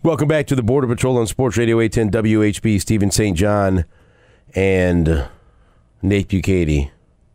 Welcome back to the Border Patrol on Sports Radio 810 WHB. Stephen St. John and Nate Bukaty.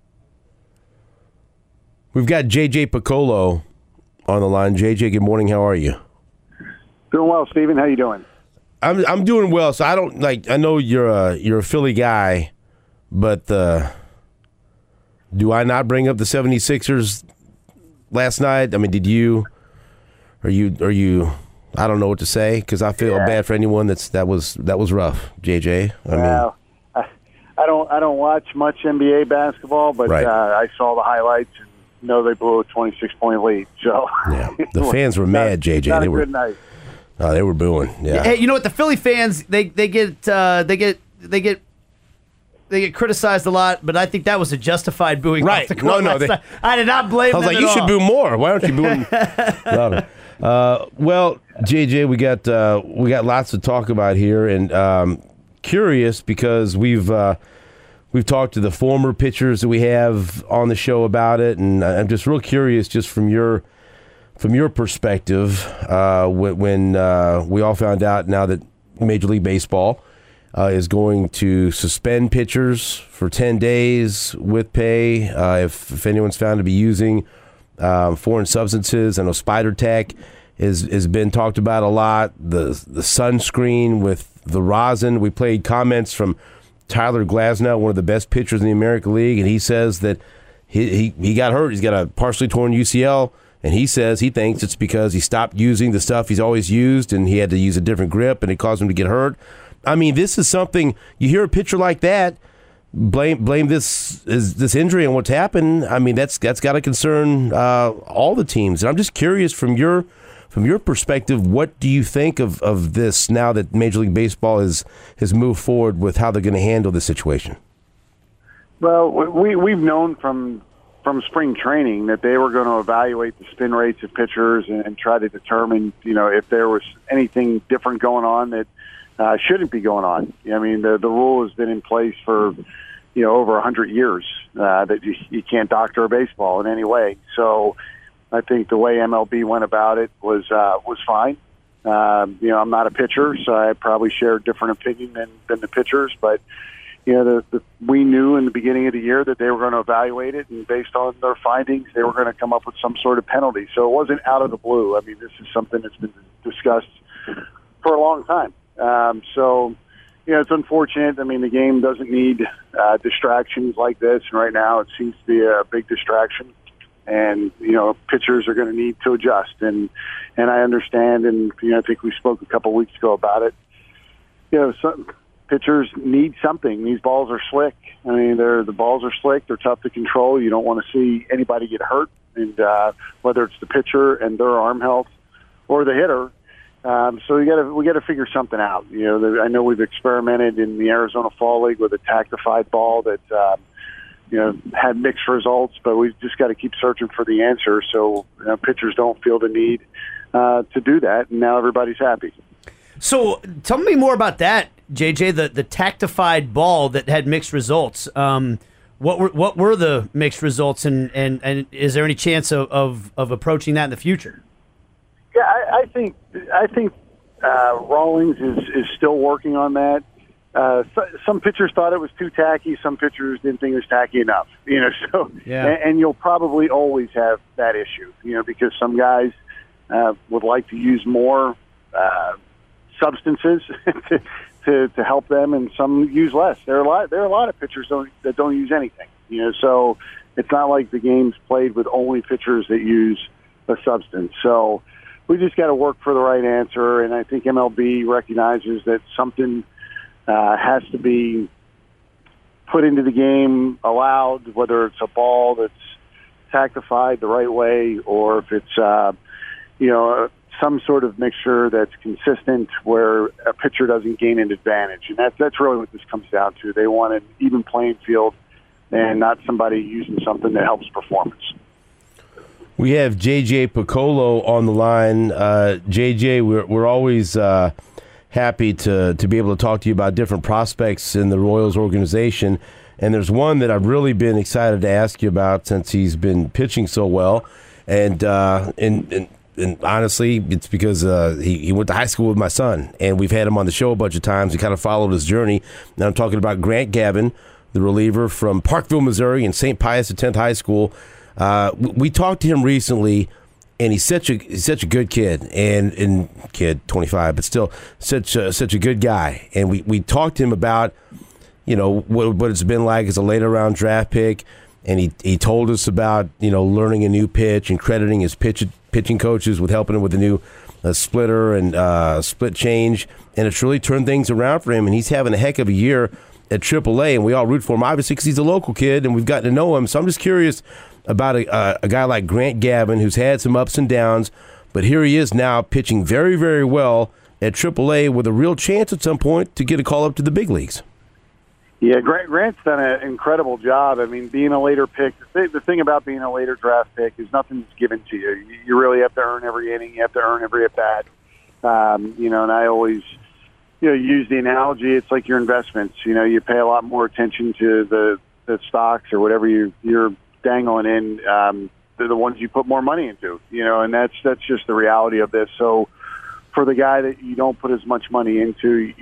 We've got JJ Picollo on the line. JJ, good morning. How are you? Doing well, Stephen. How you doing? I'm doing well. So I know you're a Philly guy, but do I not bring up the 76ers last night? I mean, did you? Are you? I don't know what to say because I feel bad for anyone that was rough. JJ, I don't watch much NBA basketball, but right. I saw the highlights and know they blew a 26-point lead. So yeah, the fans were mad. JJ, not a good night. They were booing. Yeah. Hey, you know what? The Philly fans they get criticized a lot, but I think that was a justified booing. Right? Off the court last night. I did not blame. I was them like, at you should all. boo more. Why don't you boo louder? Well, JJ, we got lots to talk about here, and curious because we've talked to the former pitchers that we have on the show about it, and I'm just real curious, just from your perspective, when we all found out now that Major League Baseball is going to suspend pitchers for 10 days with pay if anyone's found to be using foreign substances. I know Spider Tack has been talked about a lot. The sunscreen with the rosin. We played comments from Tyler Glasnow, one of the best pitchers in the American League, and he says that he got hurt. He's got a partially torn UCL, and he says he thinks it's because he stopped using the stuff he's always used, and he had to use a different grip, and it caused him to get hurt. I mean, this is something, you hear a pitcher like that, blame this injury and what's happened. I mean, that's got to concern all the teams. And I'm just curious from your perspective, what do you think of this now that Major League Baseball has moved forward with how they're going to handle the situation? Well, we've known from spring training that they were going to evaluate the spin rates of pitchers and try to determine, if there was anything different going on that shouldn't be going on. I mean, the rule has been in place for over 100 years that you can't doctor a baseball in any way. So I think the way MLB went about it was fine. I'm not a pitcher, so I probably share a different opinion than the pitchers. But we knew in the beginning of the year that they were going to evaluate it, and based on their findings, they were going to come up with some sort of penalty. So it wasn't out of the blue. I mean, this is something that's been discussed for a long time. It's unfortunate. I mean, the game doesn't need distractions like this, and right now it seems to be a big distraction. And pitchers are going to need to adjust, and I understand. And I think we spoke a couple weeks ago about it. Some pitchers need something. These balls are slick. I mean, the balls are slick. They're tough to control. You don't want to see anybody get hurt, and whether it's the pitcher and their arm health or the hitter. So we got to figure something out. I know we've experimented in the Arizona Fall League with a tactified ball that had mixed results, but we've just got to keep searching for the answer so pitchers don't feel the need to do that, and now everybody's happy. So tell me more about that, JJ, the tactified ball that had mixed results. What were the mixed results, and is there any chance of approaching that in the future? Yeah, I think Rawlings is still working on that. Some pitchers thought it was too tacky. Some pitchers didn't think it was tacky enough. So yeah. And you'll probably always have that issue. Because some guys would like to use more substances to help them, and some use less. There are a lot of pitchers that don't use anything. So it's not like the game's played with only pitchers that use a substance. So we just got to work for the right answer, and I think MLB recognizes that something has to be put into the game, allowed, whether it's a ball that's tactified the right way or if it's some sort of mixture that's consistent where a pitcher doesn't gain an advantage. And that's really what this comes down to. They want an even playing field and not somebody using something that helps performance. We have JJ Picollo on the line. JJ, we're always happy to be able to talk to you about different prospects in the Royals organization. And there's one that I've really been excited to ask you about since he's been pitching so well. And and honestly, it's because he went to high school with my son, and we've had him on the show a bunch of times. We kind of followed his journey. Now I'm talking about Grant Gavin, the reliever from Parkville, Missouri, and St. Pius X High School. We talked to him recently, and he's such a good kid, and kid 25, but still such a good guy. And we talked to him about what it's been like as a later round draft pick. And he told us about, learning a new pitch and crediting his pitching coaches with helping him with a new splitter and split change. And it's really turned things around for him. And he's having a heck of a year at AAA. And we all root for him, obviously, because he's a local kid and we've gotten to know him. So I'm just curious about a guy like Grant Gavin, who's had some ups and downs. But here he is now pitching very, very well at AAA with a real chance at some point to get a call up to the big leagues. Yeah, Grant's done an incredible job. I mean, being a later pick, the thing about being a later draft pick is nothing's given to you. You really have to earn every inning. You have to earn every at-bat. And I always, use the analogy, it's like your investments. You pay a lot more attention to the stocks or whatever you're dangling in. They're the ones you put more money into, and that's just the reality of this. So for the guy that you don't put as much money into,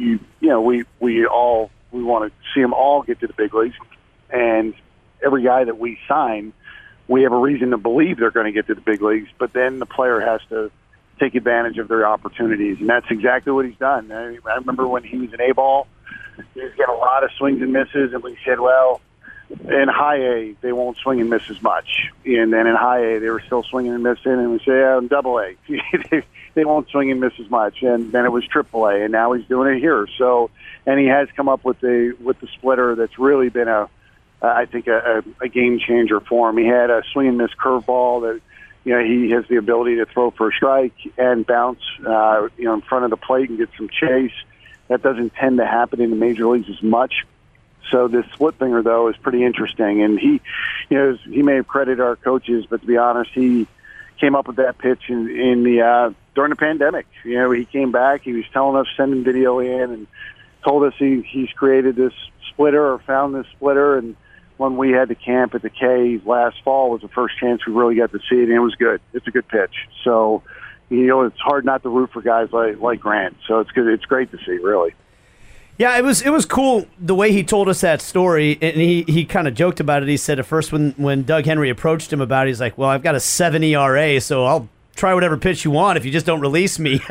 we want to see them all get to the big leagues, and every guy that we sign, we have a reason to believe they're going to get to the big leagues, but then the player has to take advantage of their opportunities, and that's exactly what he's done. I remember when he was an A-ball, he was getting a lot of swings and misses, and we said, well, in high A, they won't swing and miss as much. And then in high A, they were still swinging and missing, and we say, in double A, they won't swing and miss as much. And then it was triple A, and now he's doing it here. So, and he has come up with the splitter that's really been I think a game changer for him. He had a swing and miss curveball that, he has the ability to throw for a strike and bounce, in front of the plate and get some chase. That doesn't tend to happen in the major leagues as much. So this split finger, though, is pretty interesting. And he may have credited our coaches, but to be honest, he came up with that pitch during the pandemic. He came back. He was telling us, sending video in, and told us he's created this splitter or found this splitter. And when we had the camp at the K last fall was the first chance we really got to see it, and it was good. It's a good pitch. So, it's hard not to root for guys like Grant. So it's good. It's great to see, really. Yeah, it was cool the way he told us that story, and he kind of joked about it. He said at first when Doug Henry approached him about it, he's like, well, I've got a 7 ERA, so I'll try whatever pitch you want if you just don't release me.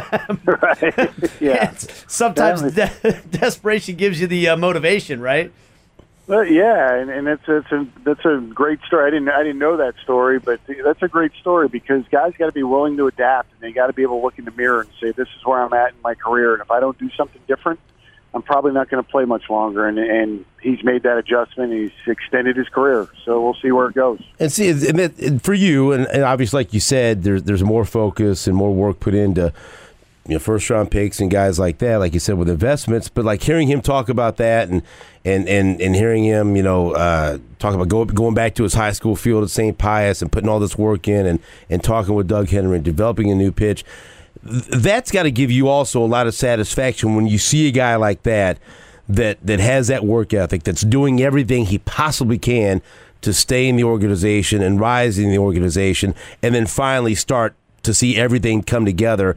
Right. Yeah. Sometimes desperation gives you the motivation, right? Well, yeah, and that's a great story. I didn't know that story, but that's a great story because guys got to be willing to adapt, and they got to be able to look in the mirror and say, this is where I'm at in my career, and if I don't do something different, I'm probably not going to play much longer, and he's made that adjustment. He's extended his career, so we'll see where it goes. And see, and for you, and obviously, like you said, there's more focus and more work put into first round picks and guys like that, like you said, with investments. But like hearing him talk about that, and hearing him, talk about going back to his high school field at St. Pius and putting all this work in, and talking with Doug Henry and developing a new pitch. That's got to give you also a lot of satisfaction when you see a guy like that has that work ethic, that's doing everything he possibly can to stay in the organization and rise in the organization, and then finally start to see everything come together.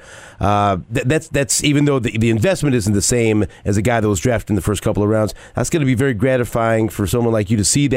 That's even though the investment isn't the same as a guy that was drafted in the first couple of rounds, that's going to be very gratifying for someone like you to see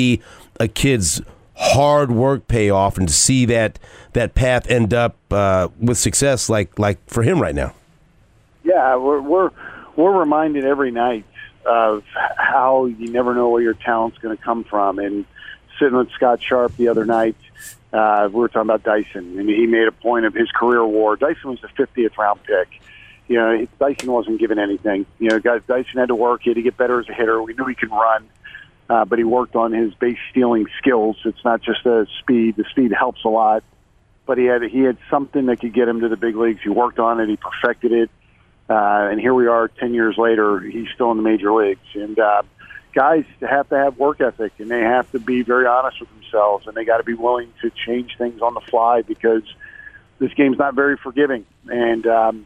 a kid's hard work pay off and to see that path end up with success like for him right now. Yeah, we're reminded every night of how you never know where your talent's going to come from. And sitting with Scott Sharp the other night, we were talking about Dyson, and he made a point of his career war. Dyson was the 50th round pick. Dyson wasn't given anything. Dyson had to work. He had to get better as a hitter. We knew he could run. But he worked on his base stealing skills. It's not just the speed. The speed helps a lot. But he had something that could get him to the big leagues. He worked on it. He perfected it. And here we are 10 years later. He's still in the major leagues. And guys have to have work ethic, and they have to be very honest with themselves, and they got to be willing to change things on the fly because this game's not very forgiving. And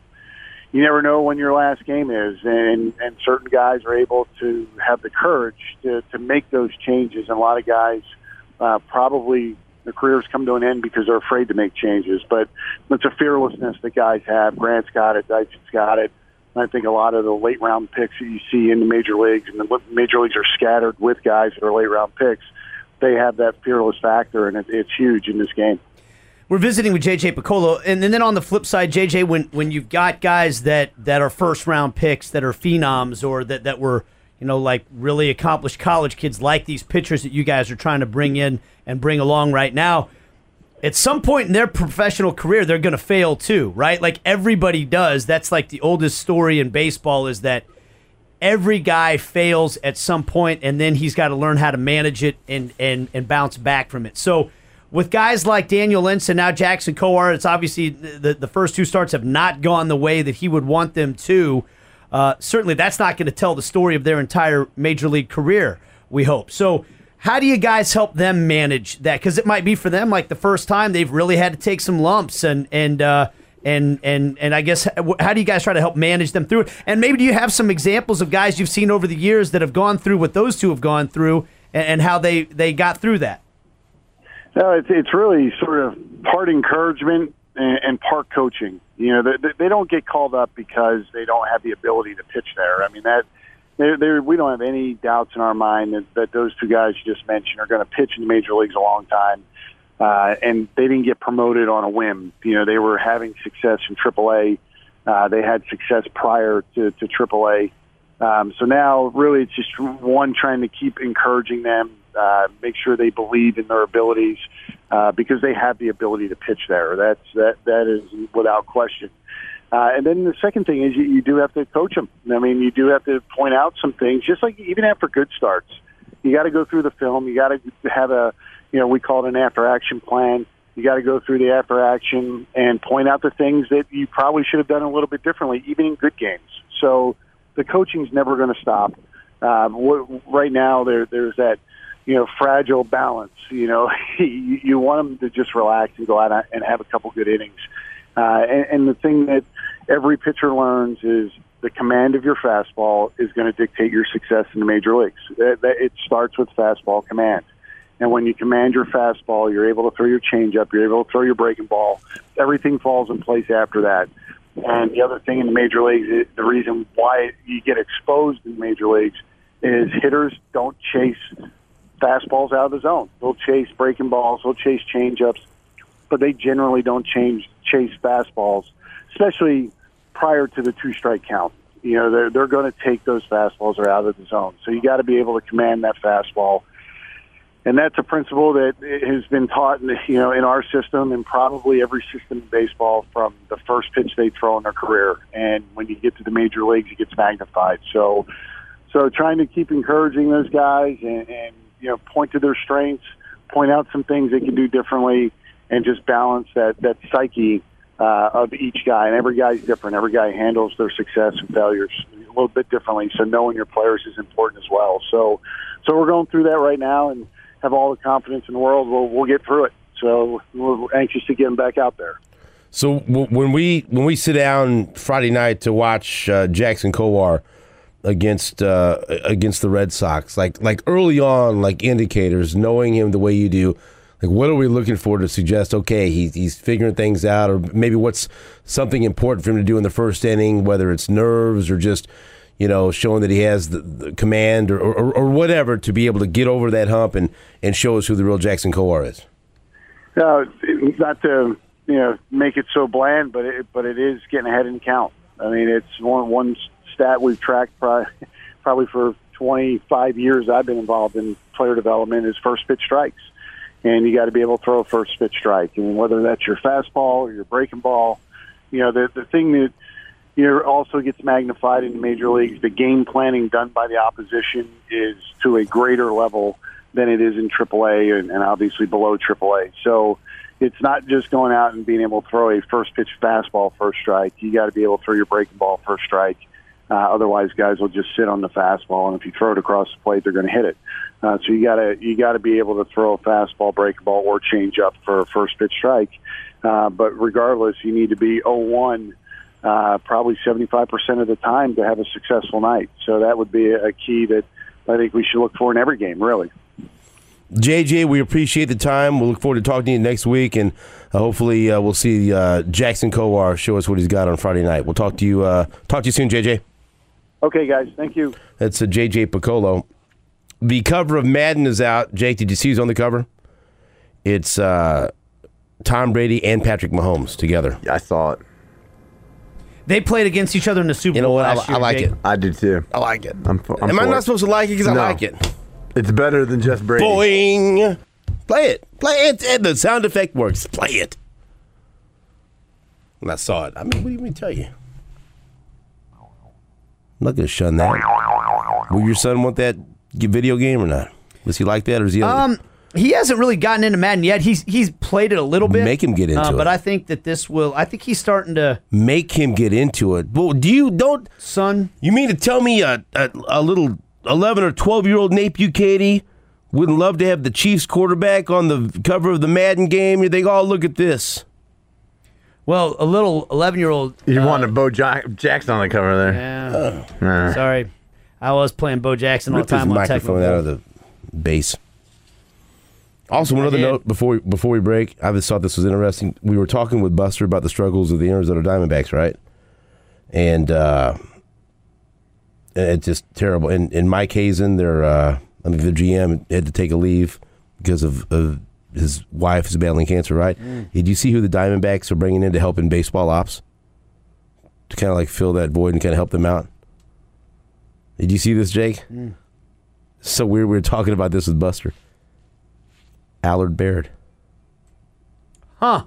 you never know when your last game is, and certain guys are able to have the courage to make those changes, and a lot of guys probably Their careers come to an end because they're afraid to make changes. But it's a fearlessness that guys have. Grant's got it. Dyson's got it. And I think a lot of the late-round picks that you see in the major leagues, and the major leagues are scattered with guys that are late-round picks, they have that fearless factor, and it's huge in this game. We're visiting with J.J. Picollo, and then on the flip side, J.J., when you've got guys that are first-round picks, that are phenoms, or that were, like really accomplished college kids like these pitchers that you guys are trying to bring in and bring along right now, at some point in their professional career, they're going to fail too, right? Like everybody does. That's like the oldest story in baseball, is that every guy fails at some point, and then he's got to learn how to manage it and bounce back from it. So with guys like Daniel Ensign, now Jackson Kowar, it's obviously the first two starts have not gone the way that he would want them to. Certainly that's not going to tell the story of their entire major league career, we hope. So how do you guys help them manage that? Because it might be for them like the first time they've really had to take some lumps, and I guess how do you guys try to help manage them through it? And maybe do you have some examples of guys you've seen over the years that have gone through what those two have gone through and how they got through that? No, it's really sort of part encouragement and part coaching. They don't get called up because they don't have the ability to pitch there. I mean, we don't have any doubts in our mind that those two guys you just mentioned are going to pitch in the major leagues a long time. And they didn't get promoted on a whim. They were having success in AAA. They had success prior to AAA. So now really it's just one, trying to keep encouraging them, make sure they believe in their abilities, because they have the ability to pitch there. That is without question. And then the second thing is you do have to coach them. I mean, you do have to point out some things, just like even after good starts. You got to go through the film. You got to have we call it an after-action plan. You got to go through the after-action and point out the things that you probably should have done a little bit differently, even in good games. So the coaching's never going to stop. Right now, there's that, fragile balance. You want them to just relax and go out and have a couple good innings. And the thing that every pitcher learns is the command of your fastball is going to dictate your success in the major leagues. It starts with fastball command. And when you command your fastball, you're able to throw your changeup, you're able to throw your breaking ball. Everything falls in place after that. And the other thing in the major leagues, the reason why you get exposed in the major leagues is hitters don't chase fastballs out of the zone. They'll chase breaking balls, they'll chase changeups, but they generally don't chase fastballs, especially prior to the two-strike count. They're going to take those fastballs that are out of the zone. So you got to be able to command that fastball. And that's a principle that has been taught in our system and probably every system in baseball from the first pitch they throw in their career. And when you get to the major leagues, it gets magnified. So trying to keep encouraging those guys and point to their strengths, point out some things they can do differently, and just balance that psyche of each guy. And every guy's different. Every guy handles their success and failures a little bit differently. So knowing your players is important as well. So we're going through that right now and have all the confidence in the world. We'll get through it. So we're anxious to get them back out there. So when we sit down Friday night to watch Jackson Kowar against the Red Sox, like early on, like indicators, knowing him the way you do, like what are we looking for to suggest? Okay, he's figuring things out, or maybe what's something important for him to do in the first inning, whether it's nerves or just showing that he has the command or whatever to be able to get over that hump and show us who the real Jackson Kowar is. Not to make it so bland, but it is getting ahead in count. I mean, it's one stat we've tracked probably for 25 years I've been involved in player development is first pitch strikes. And you got to be able to throw a first pitch strike. And whether that's your fastball or your breaking ball, the thing that also gets magnified in the major leagues, the game planning done by the opposition is to a greater level than it is in AAA and obviously below AAA. So it's not just going out and being able to throw a first pitch fastball first strike. You got to be able to throw your breaking ball first strike. Otherwise, guys will just sit on the fastball, and if you throw it across the plate, they're going to hit it. So you got to be able to throw a fastball, breaking ball, or change up for a first pitch strike. But regardless, you need to be 0-1 probably 75% of the time to have a successful night. So that would be a key that I think we should look for in every game, really. JJ, we appreciate the time. We'll look forward to talking to you next week, and hopefully we'll see Jackson Kowar show us what he's got on Friday night. We'll talk to you soon, JJ. Okay, guys. Thank you. That's JJ Piccolo. The cover of Madden is out. Jake, did you see who's on the cover? It's Tom Brady and Patrick Mahomes together. Yeah, I saw it. They played against each other in the Super Bowl. You know what? last year, I like Jake. it. I do too. I like it. I'm Am I for not it. supposed to like it because I No. like it? It's better than just Brady. Boing. Play it. Play it. And the sound effect works. Play it. And I saw it. I mean, what do you mean tell you? I'm not going to shun that. Will your son want that video game or not? Does he like that or is he... He hasn't really gotten into Madden yet. He's played it a little bit. Make him get into it. But I think that this will. I think he's starting to. Make him get into it. Well, Son. You mean to tell me a little 11 or 12-year-old Nate Bukaty wouldn't love to have the Chiefs quarterback on the cover of the Madden game? You think, oh, look at this. Well, a little 11-year-old. You wanted Bo Jackson on the cover there. Yeah. Sorry, I was playing Bo Jackson all the Rip his time on microphone out of the base. Also, one other note before we break, I just thought this was interesting. We were talking with Buster about the struggles of the Arizona Diamondbacks, right? And it's just terrible. And Mike Hazen, their GM, had to take a leave because of his wife is battling cancer, right? Did you see who the Diamondbacks are bringing in to help in baseball ops? To kind of like fill that void and kind of help them out? Did you see this, Jake? So weird. We were talking about this with Buster. Allard Baird. Huh.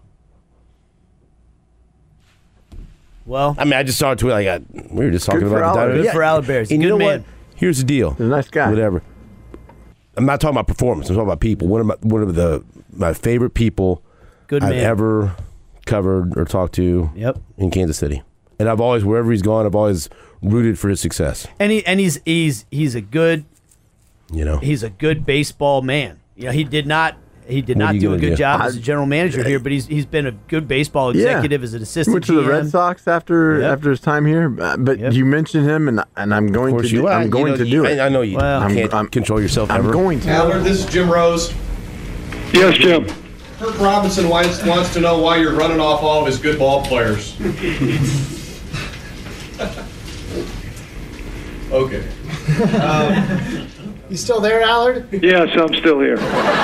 Well, I mean, I just saw a tweet. We were just talking Good for about the Allard. Diamondbacks. Good for Allard Baird. He's a And you good know man. what? Here's the deal. He's a nice guy. Whatever. I'm not talking about performance. I'm talking about people. One of my favorite people Good I've man. ever covered or talked to. Yep. In Kansas City, and I've always, wherever he's gone, I've always rooted for his success. And he's a good He's a good baseball man. You know, he did not are do you a gonna good do? job as a general manager here, but he's been a good baseball executive as an assistant. Went to the GM. Red Sox after his time here, but Yep. you mentioned him, and I'm going to do, I'm going to do it. I know you can't control yourself I'm ever. going to. Allard, this is Jim Rose. Yes, Jim. Kirk Robinson wants to know why you're running off all of his good ball players. Okay. You still there, Allard? Yes, I'm still here.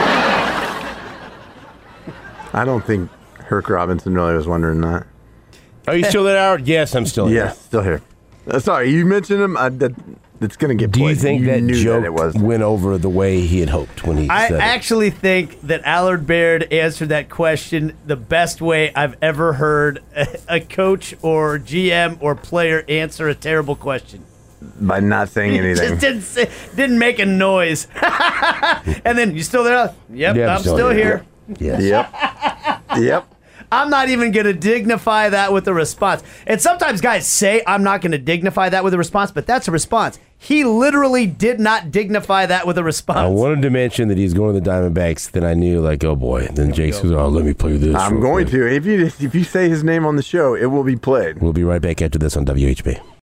I don't think Herc Robinson really was wondering that. Are you still there, Howard? Yes, I'm still here. Yes, still here. Sorry, you mentioned him. It's going to get Do you played. think that knew joke that it was? went over the way he had hoped when he I said it? actually think that Allard Baird answered that question the best way I've ever heard a coach or GM or player answer a terrible question. By not saying anything. Just didn't make a noise. And then, you still there? Yep, Yeah, I'm still here. Yes. Yep. I'm not even going to dignify that with a response. And sometimes guys say I'm not going to dignify that with a response, but that's a response. He literally did not dignify that with a response. I wanted to mention that he's going to the Diamondbacks. Then I knew, like, oh boy. Then Jake says, "Oh, let me play this." I'm real going quick. to. If you say his name on the show, it will be played. We'll be right back after this on WHB.